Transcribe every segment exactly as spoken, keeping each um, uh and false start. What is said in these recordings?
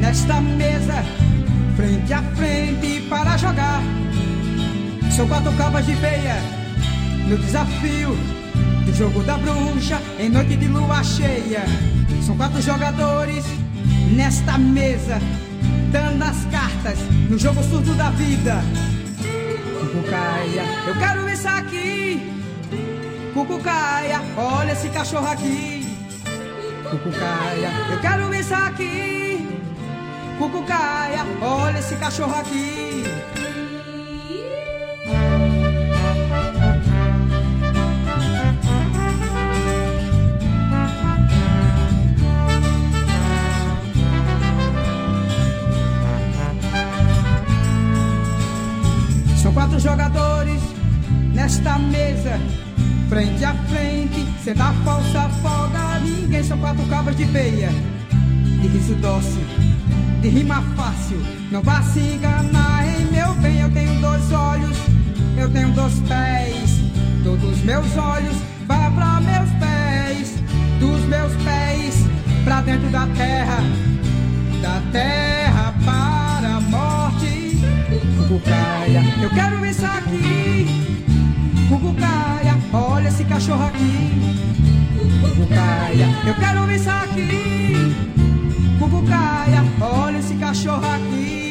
nesta mesa, frente a frente para jogar. São quatro cabas de peia no desafio do jogo da bruxa em noite de lua cheia. São quatro jogadores nesta mesa, dando as cartas no jogo surdo da vida. Cucucaia, eu quero isso aqui. Cucucaia, olha esse cachorro aqui. Cucucaia, eu quero isso aqui. Cucucaia, olha esse cachorro aqui. São quatro jogadores nesta mesa, frente a frente, sem dar falsa folga a ninguém. São quatro cabras de peia, de riso dócil, de rima fácil. Não vá se enganar, hein, meu bem. Eu tenho dois olhos, eu tenho dois pés. Todos meus olhos vão pra meus pés, dos meus pés pra dentro da terra, da terra para a morte. Cucucaia, eu quero isso aqui. Cucucaia, olha esse cachorro aqui. Cucucaia, eu quero isso aqui. Cucucaia, olha esse cachorro aqui.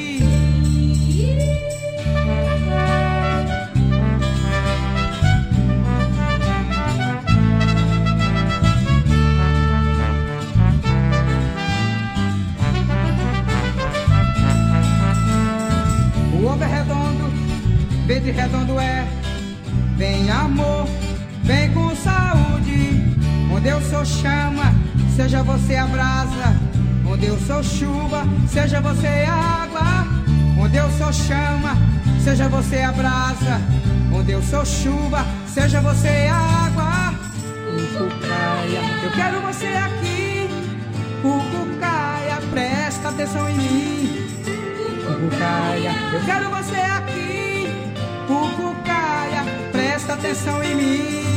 O ovo é redondo, verde redondo é. Vem amor, vem com saúde. Onde eu sou chama, seja você a brasa. Onde eu sou chuva, seja você a água. Onde eu sou chama, seja você a brasa. Onde eu sou chuva, seja você a água. Cucucaia, eu quero você aqui. Cucucaia, presta atenção em mim. Cucucaia, eu quero você aqui. Cucucaia, presta atenção em mim.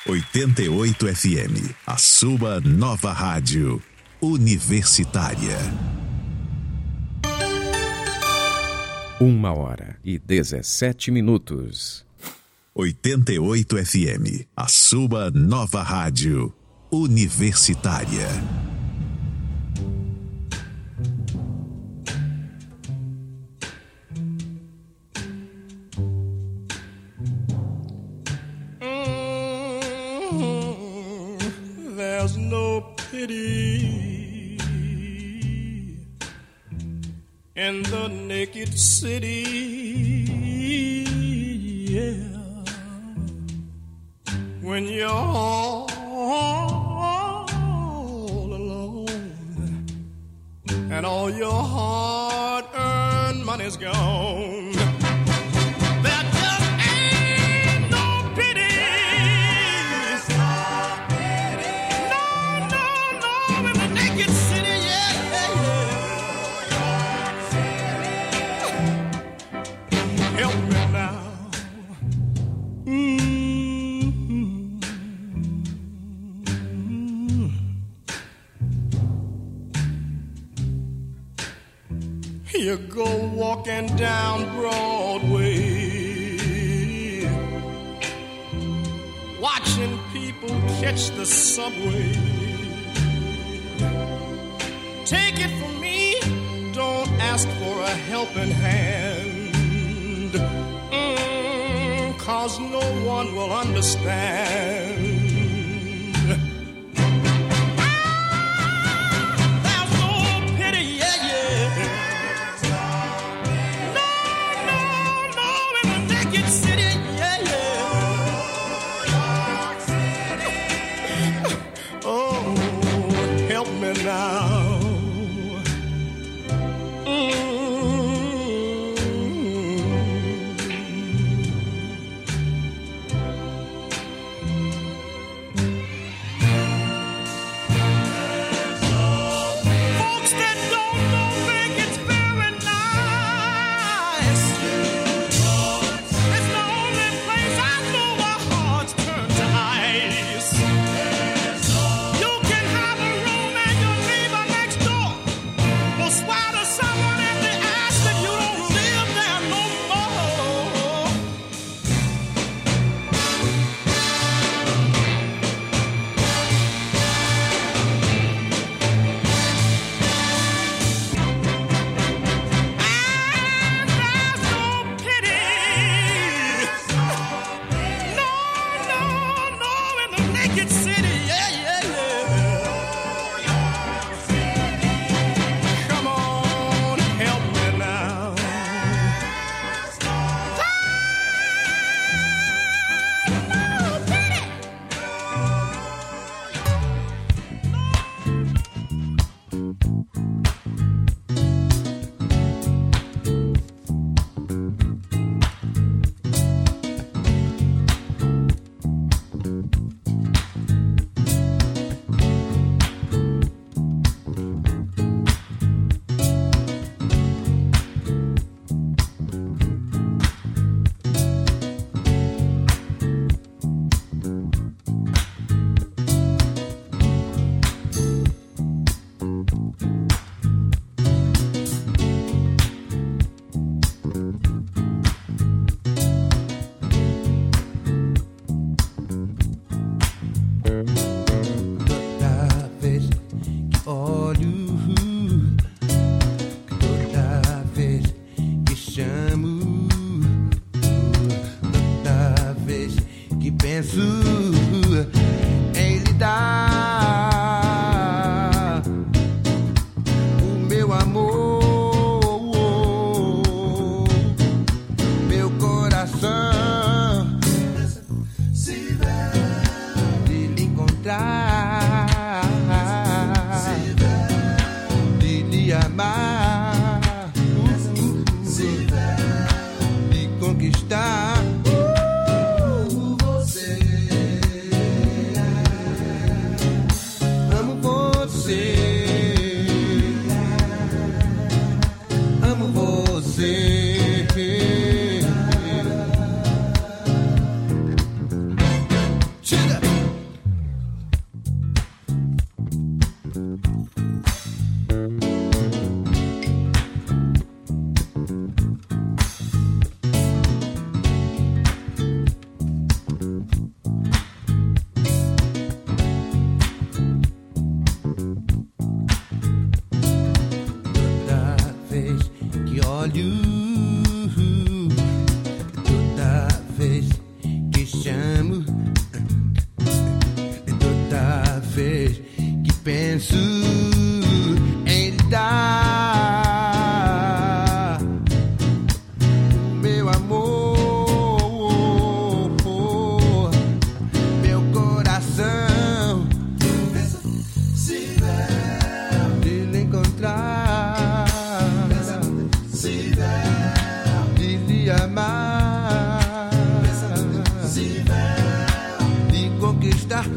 oitenta e oito F M, a sua nova rádio universitária. Uma hora e dezessete minutos. oitenta e oito F M, a sua nova rádio universitária. There's no pity in the naked city, yeah. When you're all alone and all your hard-earned money's gone, there just ain't no pity. You go walking down Broadway, watching people catch the subway. Take it from me, don't ask for a helping hand, mm, 'cause no one will understand. Conquistar uh, você. penso em lhe dar o meu amor, meu coração. Se der de lhe encontrar, se der de lhe amar, se der de conquistar.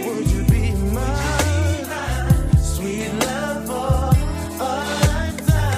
Sweet love for a lifetime.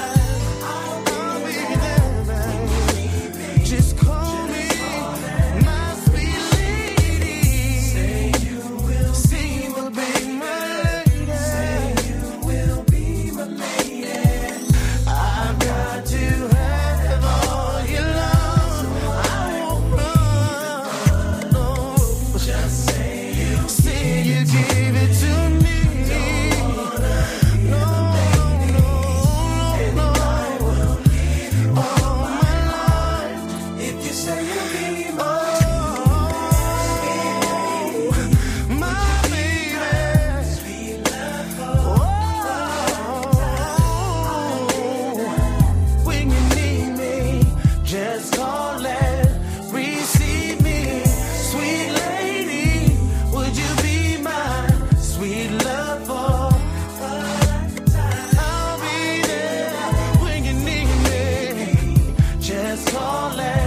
love for a lifetime. I'll be there when you need me. Just call it.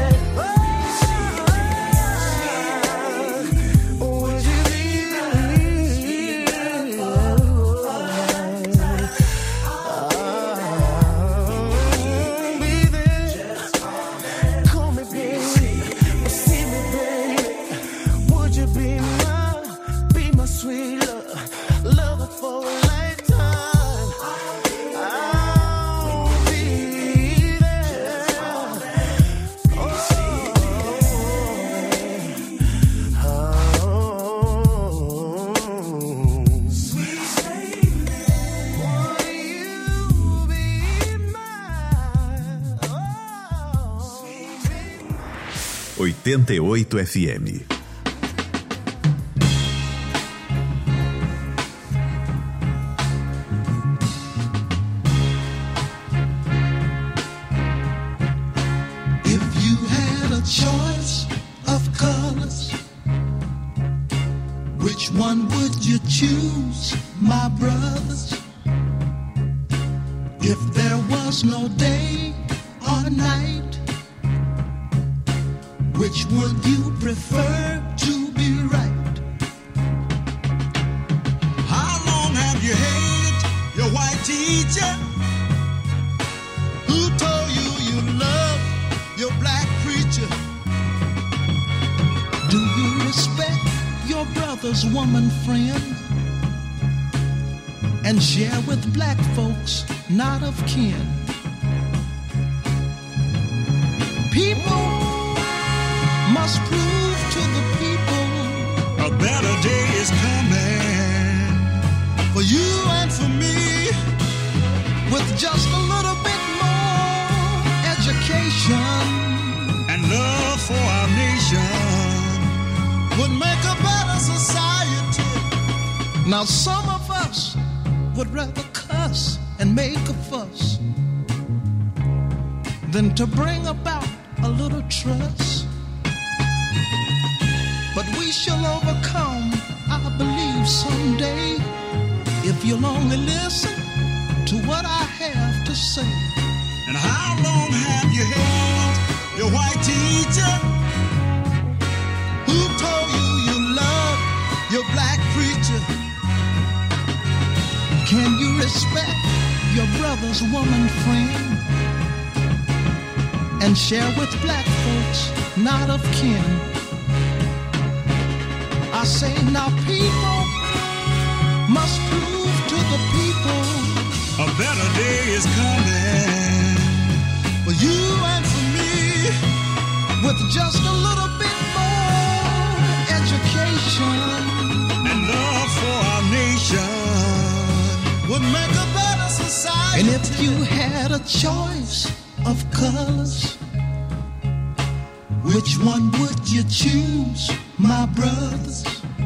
oitenta e oito F M. If you had a choice of colors, which one would you choose, my brothers? If there was no day or night, which would you prefer to be right? How long have you hated your white teacher? Who told you you love your black preacher? Do you respect your brother's woman friend and share with black folks not of kin? People must prove to the people a better day is coming for you and for me, with just a little bit more education and love for our nation would make a better society. Now some of us would rather cuss and make a fuss than to bring about a little trust. But we shall overcome, I believe, someday, if you'll only listen to what I have to say. And how long have you hated your white teacher? Who told you you love your black preacher? Can you respect your brother's woman friend and share with black folks not of kin? I say now people must prove to the people a better day is coming for you and for me, with just a little bit more education and love for our nation would make a better society. And if you had a choice of colors, which one would you choose, my brothers?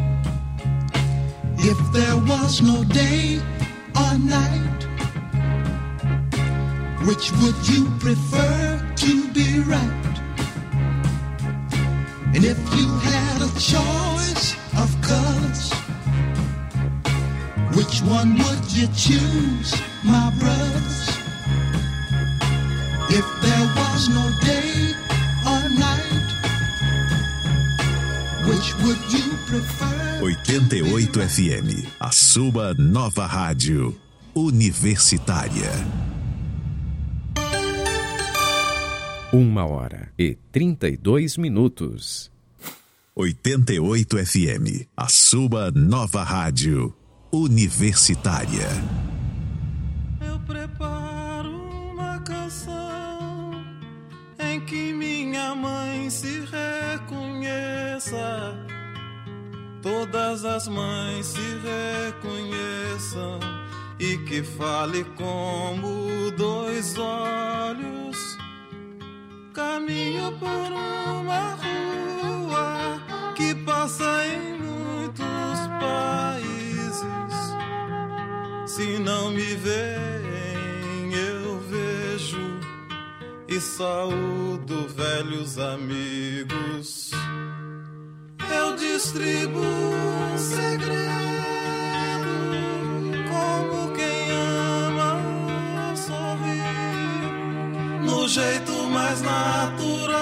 If there was no day or night, which would you prefer to be right? And if you had a choice of colors, which one would you choose, my brothers? If there was no day or night, which would you prefer? oitenta e oito F M, a sua nova rádio universitária. Uma hora e trinta e dois minutos. oitenta e oito F M, a sua nova rádio universitária. Eu preparo uma canção em que minha mãe se reconheça, todas as mães se reconheçam, e que fale como dois olhos. Caminho por uma rua que passa em muitos países. Se não me veem, eu vejo e saúdo velhos amigos. Eu distribuo um segredo jeito mais natural.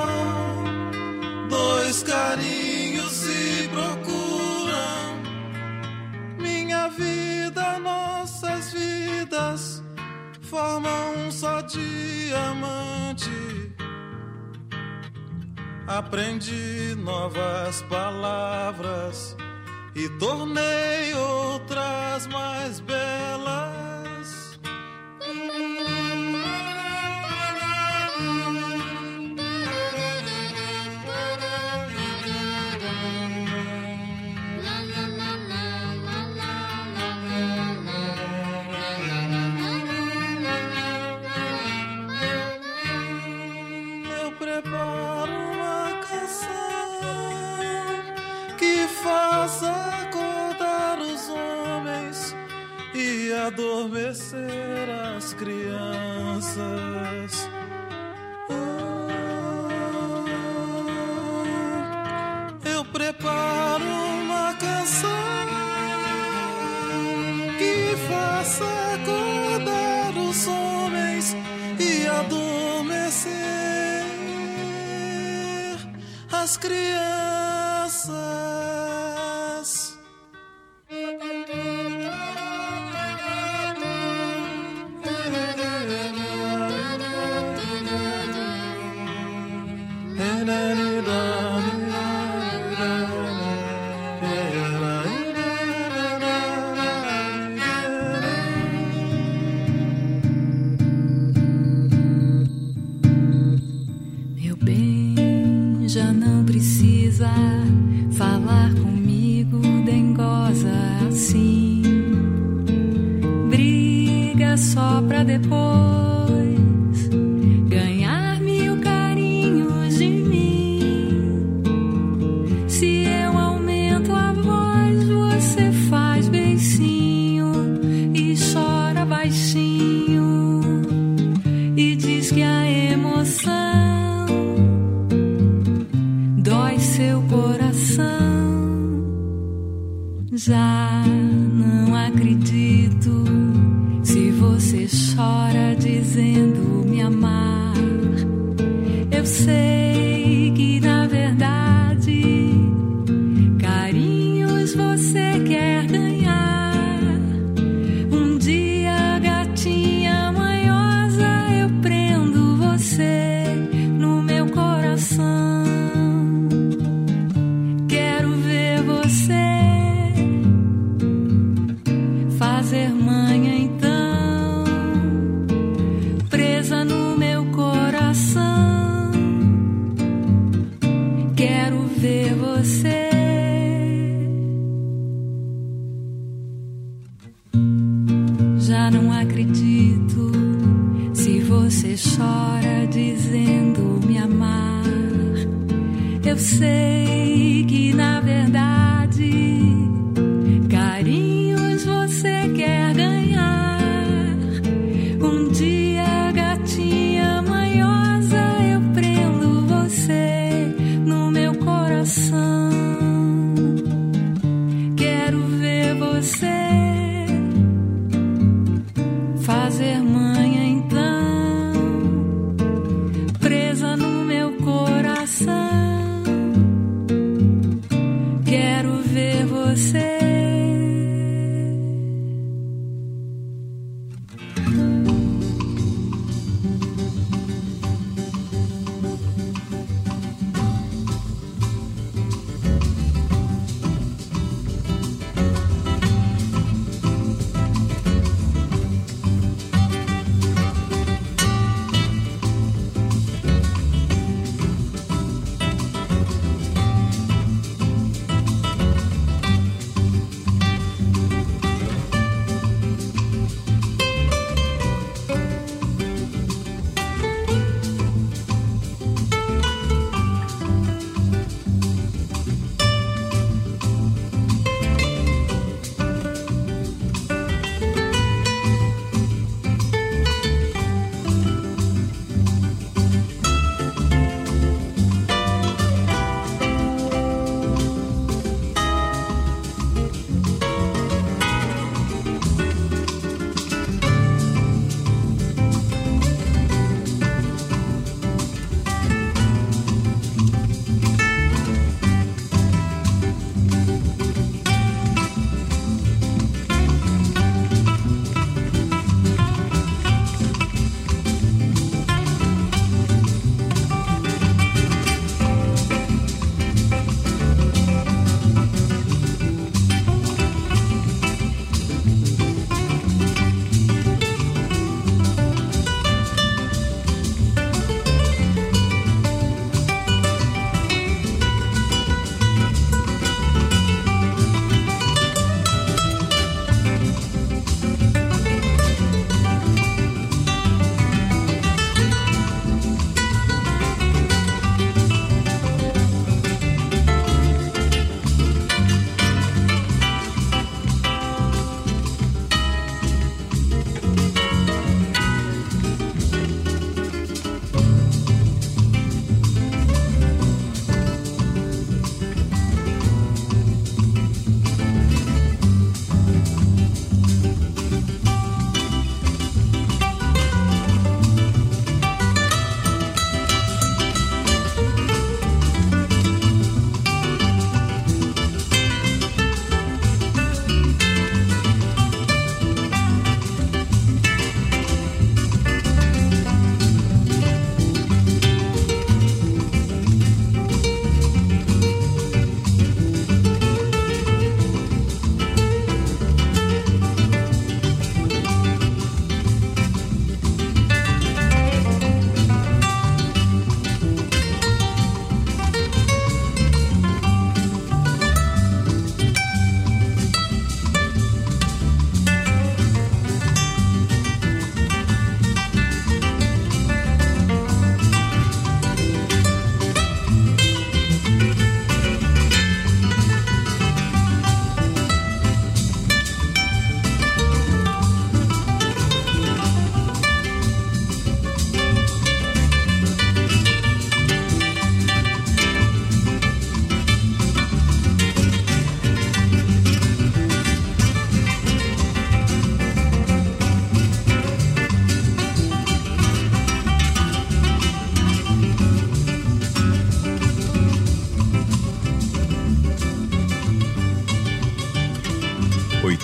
Dois carinhos se procuram. Minha vida, nossas vidas formam um só diamante. Aprendi novas palavras e tornei outras mais belas. Eu preparo uma canção que faça acordar os homens e adormecer as crianças. Eu preparo uma canção que faça acordar os homens e adormecer as crianças. Meu bem, já não precisa falar comigo, dengosa assim. Briga só pra depois ganhar mil carinhos de mim. Se eu aumento a voz, você faz beicinho e chora baixinho e diz que a emoção dói seu coração. Já não acredito se você chora dizendo me amar. Eu sei que na verdade carinhos você quer ganhar. Um dia, gatinha manhosa, eu prendo você no meu coração. Quero ver você fazer manha então, presa no meu coração. Quero ver você. Já não acredito se você chora dizendo me amar. Eu sei que na verdade carinhos você quer ganhar. Um dia, gatinha manhosa, eu prendo você no meu coração. Quero ver você fazer manha então, presa no meu coração. Quero ver você.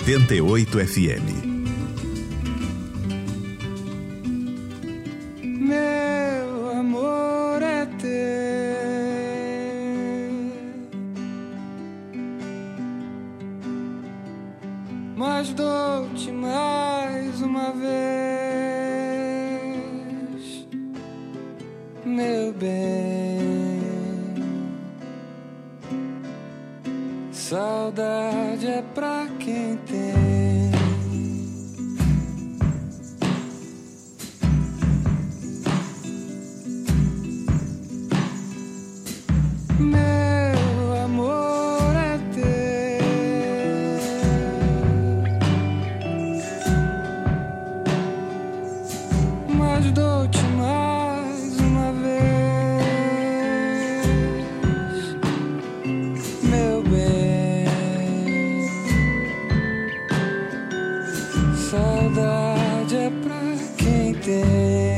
noventa e oito F M. Meu amor é teu, mas dou-te mais uma vez, meu bem. Saudade é pra quem tem. Meu amor é teu, mas dou-te mais uma vez, meu bem. Saudade é pra quem tem.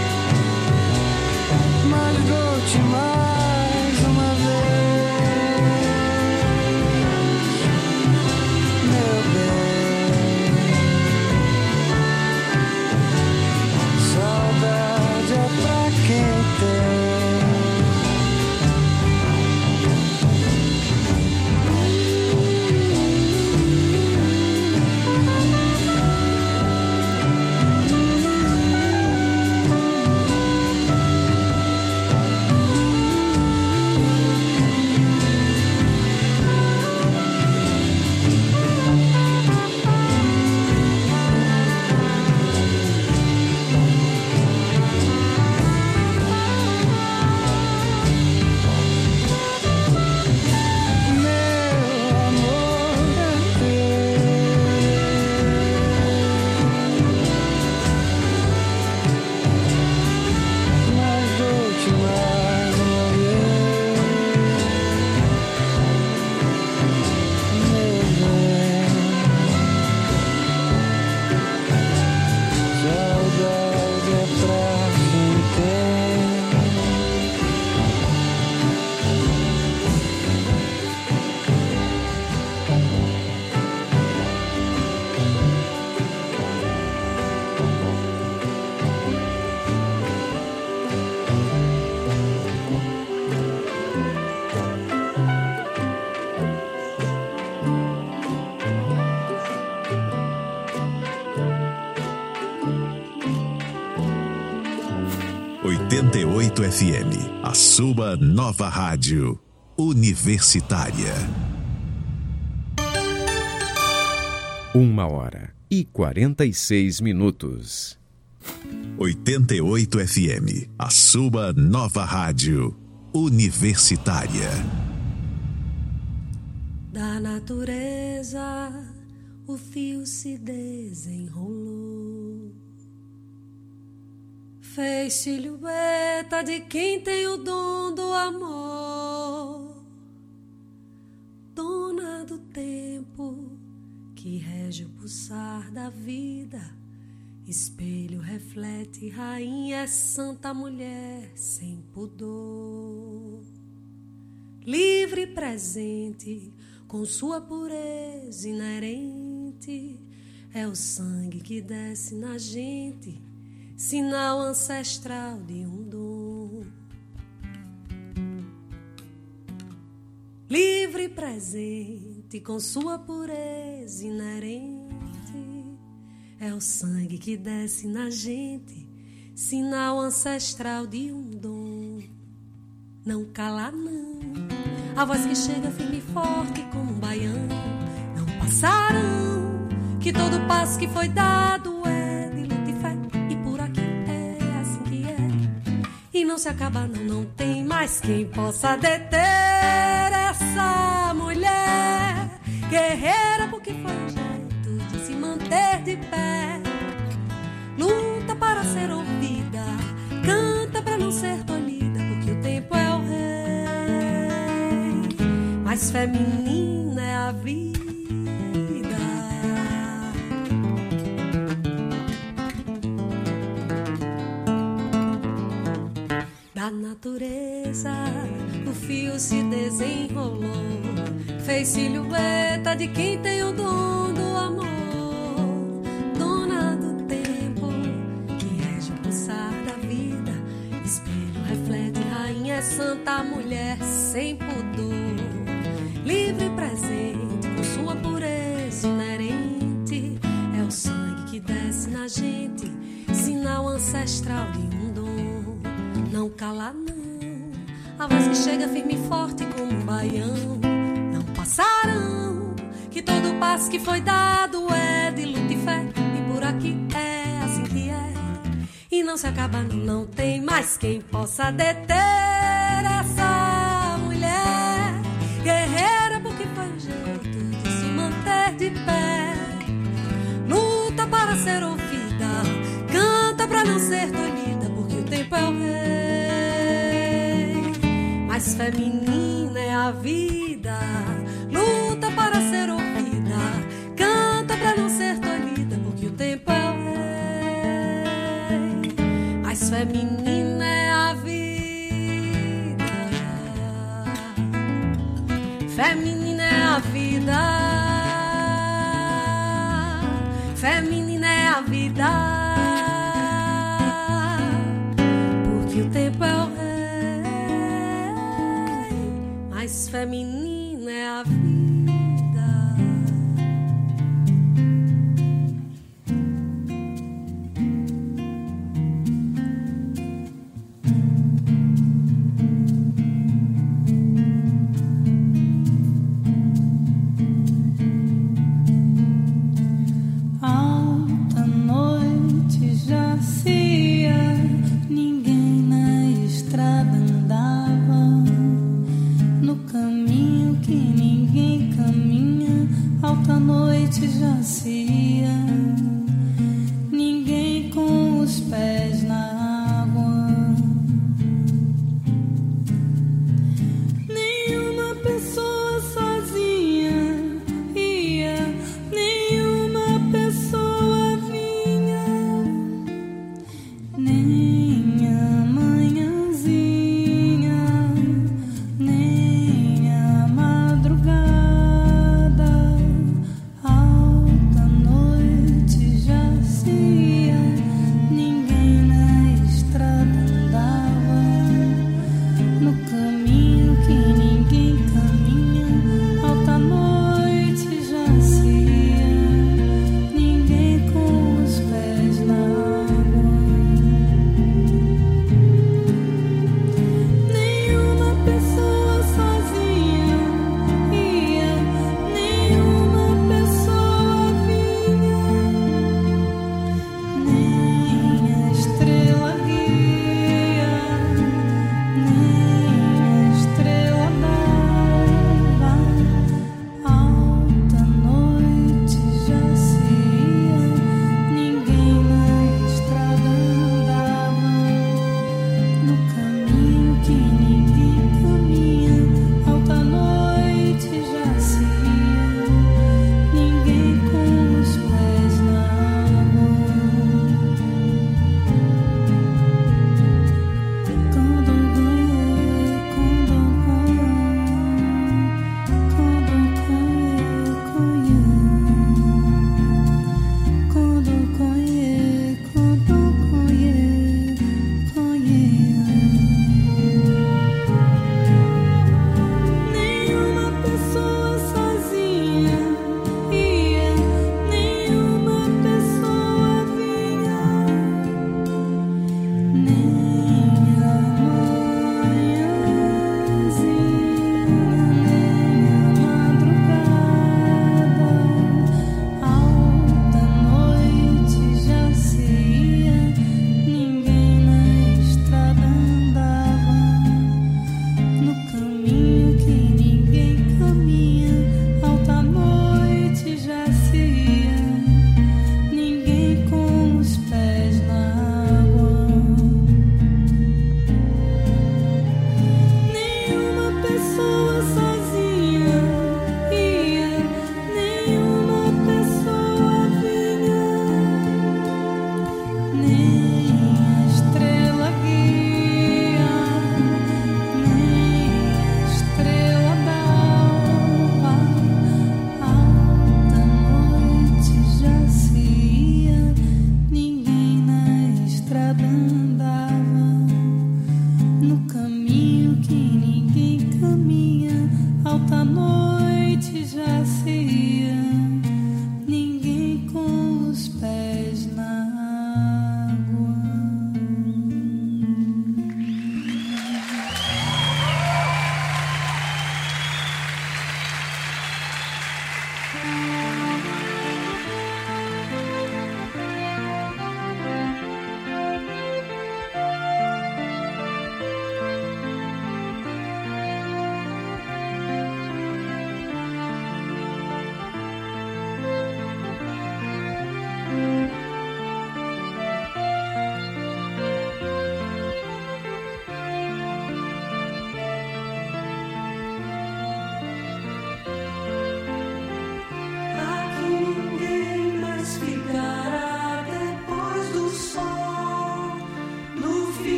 Mais uma vez. oito F M, a sua nova rádio universitária. Uma hora e quarenta e seis minutos. oitenta e oito F M, a sua nova rádio universitária. Da natureza, o fio se desenrolou, fez silhueta de quem tem o dom do amor, dona do tempo que rege o pulsar da vida, espelho reflete, rainha é santa mulher sem pudor, livre e presente com sua pureza inerente, é o sangue que desce na gente, sinal ancestral de um dom. Livre e presente com sua pureza inerente, é o sangue que desce na gente, sinal ancestral de um dom. Não cala não, a voz que chega firme e forte como um baião. Não passarão, que todo passo que foi dado é de luta e fé, e por aqui é assim que é. E não se acaba não, não tem mais quem possa deter essa mulher guerreira, porque foi um jeito de se manter de pé. Luta para ser ouvida, canta para não ser tolhida, porque o tempo é o rei. Mais feminina é a vida. Da natureza, o fio se desenrolou, fez silhueta de quem tem o dom do amor, dona do tempo que rege o pulsar da vida, espelho reflete, rainha é santa mulher sem pudor, livre e presente com sua pureza inerente, é o sangue que desce na gente, sinal ancestral de um dom. Não cala não, a voz que chega firme e forte como um baião. Não passarão, que todo passo que foi dado é de luta e fé, e por aqui é assim que é. E não se acaba não, não tem mais quem possa deter essa mulher guerreira, porque foi um jeito de se manter de pé. Luta para ser ouvida, canta para não ser tolhida, porque o tempo é o rei. Mais feminina é a vida, luta para ser ouvida, canta para não ser tolhida, porque o tempo é o rei. Mais feminina é a vida, feminina é a vida, feminina é a vida, porque o tempo é o rei. Mais feminina é a vida. Alta noite jacia, ninguém na estrada andava, no caminho que ninguém caminha. Alta noite jacia, ninguém com os pés na água, nenhuma pessoa sozinha ia, nenhuma pessoa vinha, nem a manhãzinha, nem a madrugada. Alta noite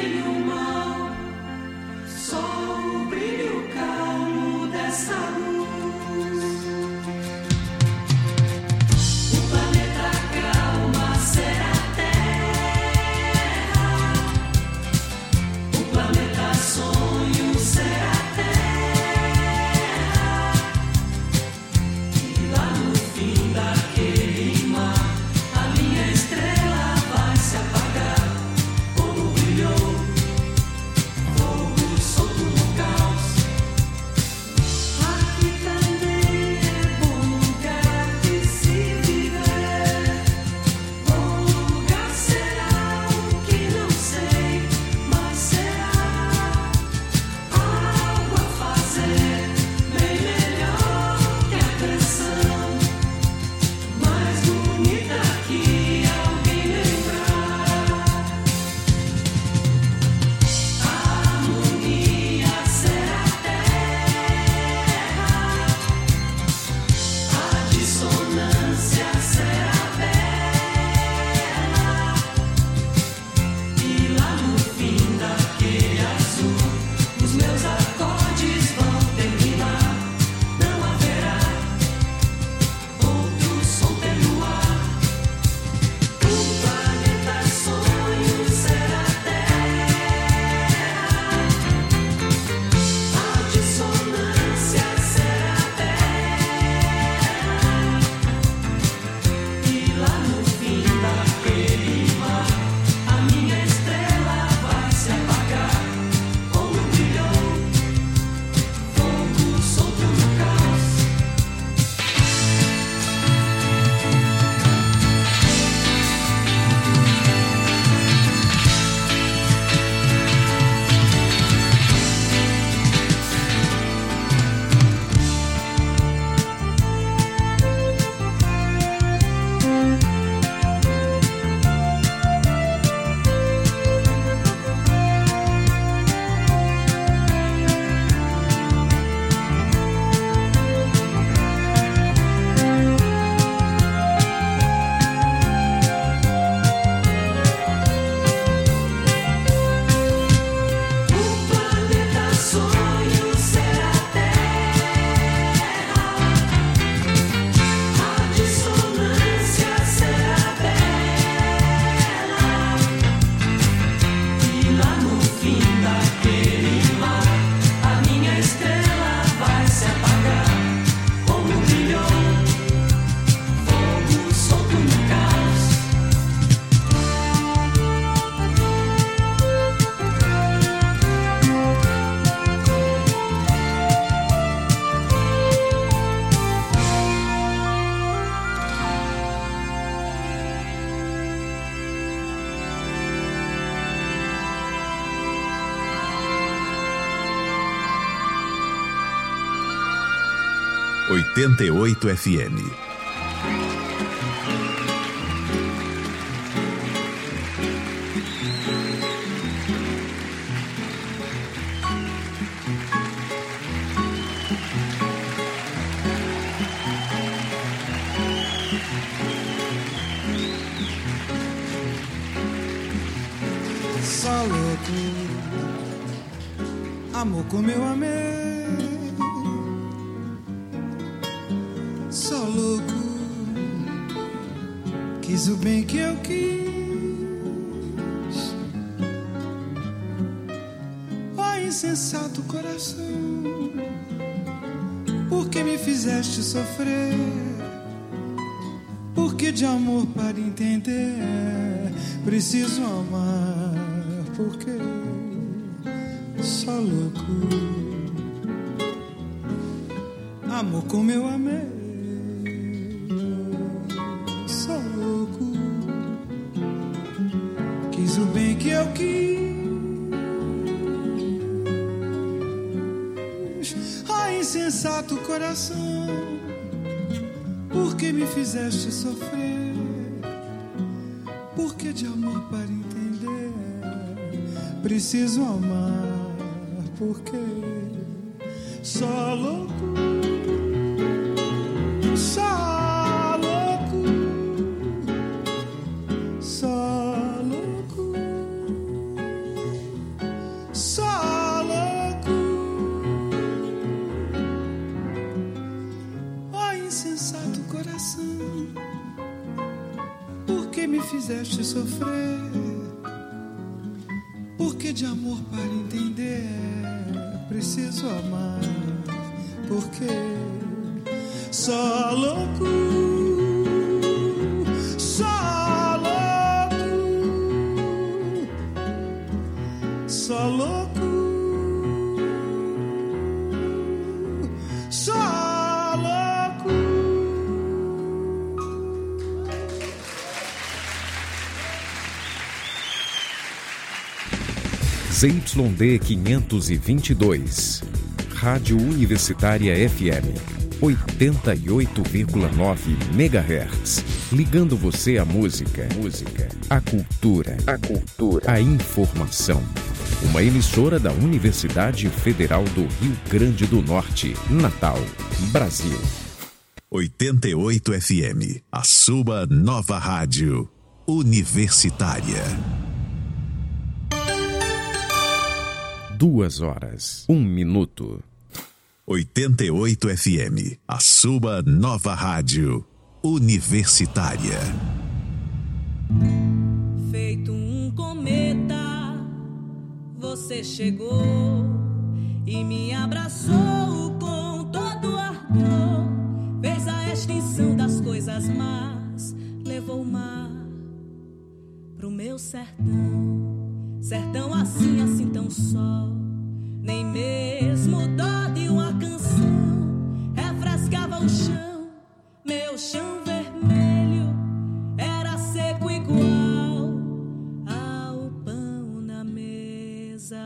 bem e o mal, só o brilho calmo dessa luz. O planeta calma será a Terra, o planeta sonho será a Terra, e lá no fim daquele mar a minha estrela vai se apagar, como brilhou fogo solto no caos. Aqui também é bom lugar de se viver. Bom lugar será o que não sei, mas será algo a fazer bem melhor que a canção mais bonita que alguém lembrar. A harmonia será a terra, a dissonância será bela, e lá no fim daquele azul os meus acordes vão terminar. Não haverá outro som pelo ar. O planeta sonho será a terra, a dissonância será bela, e lá no fim daquele mar a minha estrela vai se apagar, como brilhou fogo solto no caos. O planeta sonho será a terra, a dissonância será bela, e lá no fim daquele mar a minha estrela vai se apagar, como brilhou fogo solto no caos. oitenta e oito F M. Só louco, amor como eu amei. Só louco, quis o bem que eu quis. Ó insensato coração, por que me fizeste sofrer? Porque de amor para entender preciso amar. Porque só louco, amor como eu amei. Só louco, quis o bem que eu quis. Ó insensato coração, por que me fizeste sofrer? Porque de amor para entender preciso amar. Porque só louco, só louco, só louco, insensato coração, por que me fizeste sofrer? Porque de amor para entender é preciso amar. Porque só louco, só louco, só louco, só louco. Z Y D quinhentos e vinte e dois, Rádio Universitária F M, oitenta e oito vírgula nove megahertz, ligando você à música, música, à cultura, a cultura, à informação. Uma emissora da Universidade Federal do Rio Grande do Norte, Natal, Brasil. oitenta e oito F M, a sua nova rádio universitária. Duas horas, um minuto. oitenta e oito F M, a sua nova rádio universitária. Feito um cometa, você chegou e me abraçou com todo ardor. Fez a extinção das coisas más, levou o mar pro meu sertão. Sertão assim, assim tão só, nem mesmo dó de uma canção refrescava o chão. Meu chão vermelho era seco igual ao pão na mesa.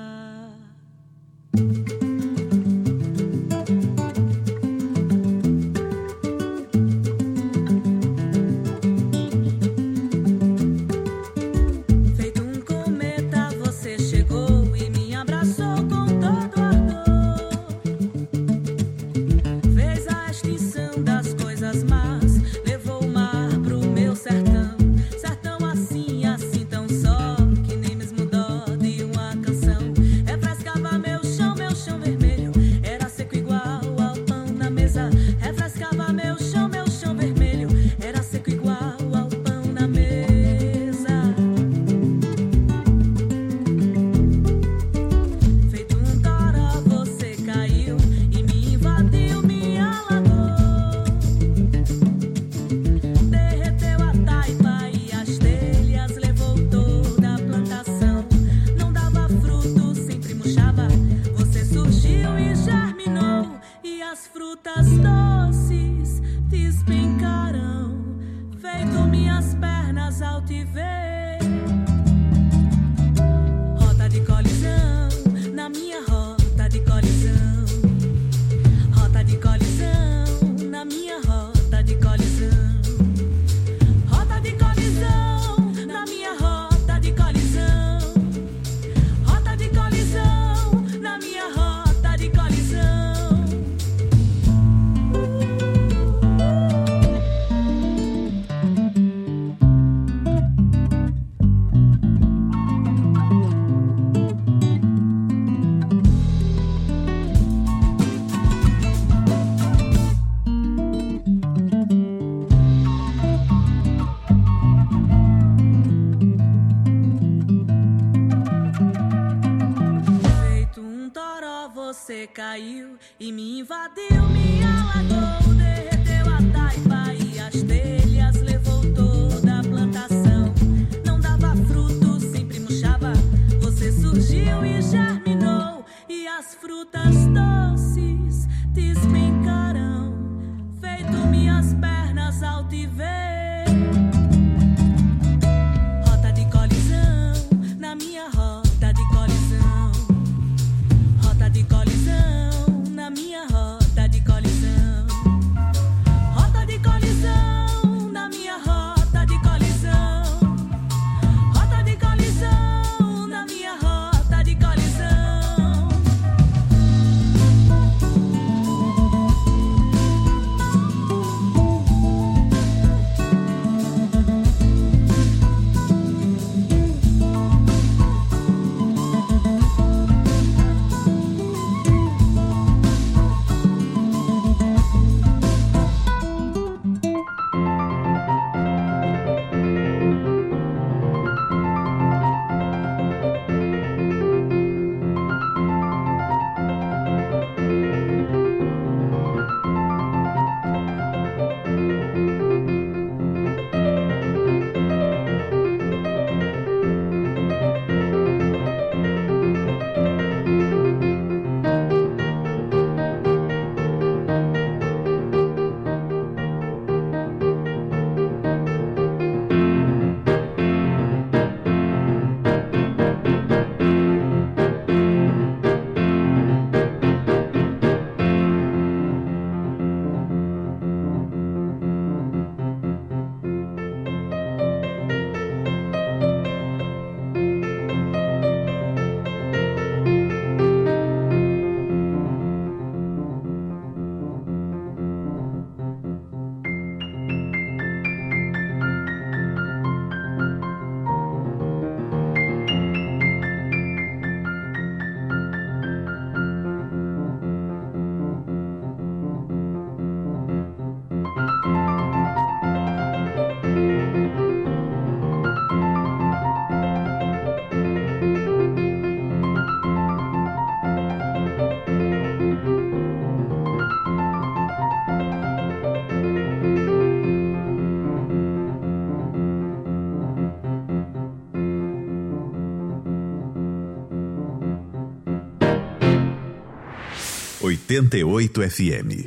oitenta e oito F M.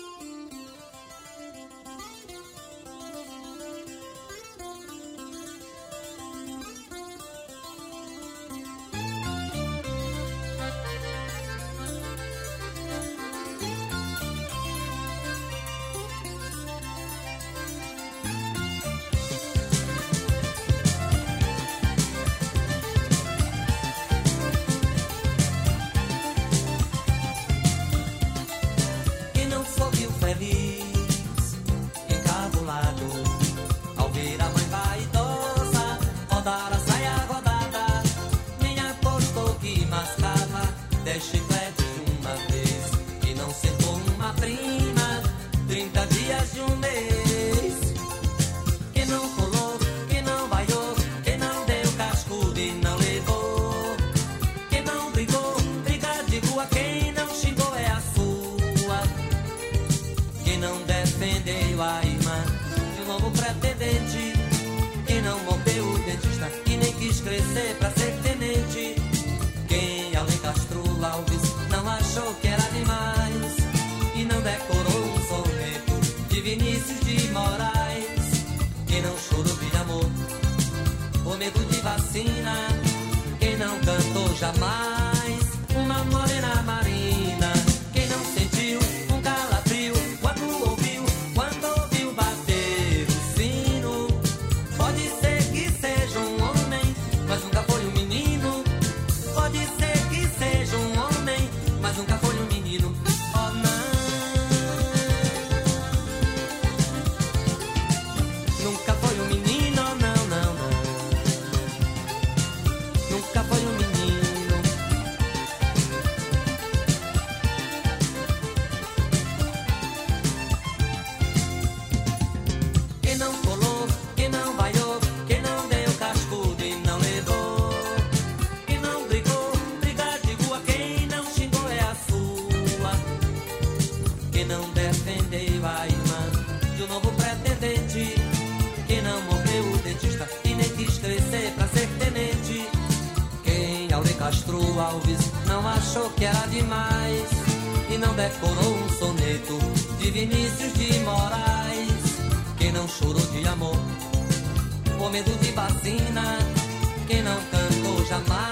Não achou que era demais e não decorou um soneto de Vinícius de Moraes. Quem não chorou de amor por medo de vacina, quem não cantou jamais.